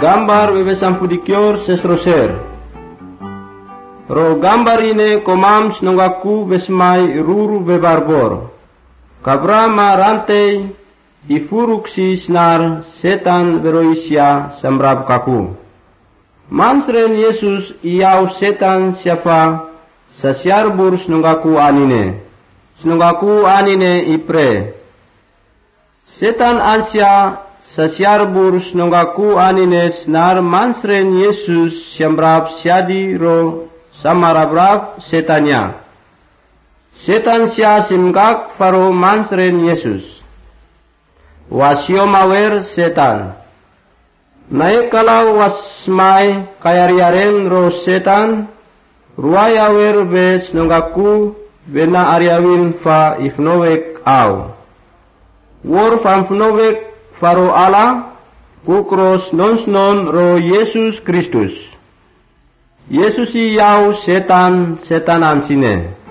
gambar bebe sampudikior sesroser. Ro gambar ine komam snongaku besmai ruru bebarbor. Kabra ma rantai ifuruk si snar setan beroisia sembrab kaku. Mansren Yesus iau setan siapa sasyarbur snongaku anine. Snongaku anine ipre. Setan ansya sasyarbur snongaku anine snar mansren Yesus sembrab syadi ro samarabrab setanya. Setan sia simgak faro mansren Yesus. Wasio mawer setan. Naik kalau wasmai kayariaren ro setan. Ruayawer bes nongaku bena ariawin fa ifnowek au. Wor famfnowek faro ala kukros nonsnon ro Yesus Kristus. Yesus yau setan setanan sine.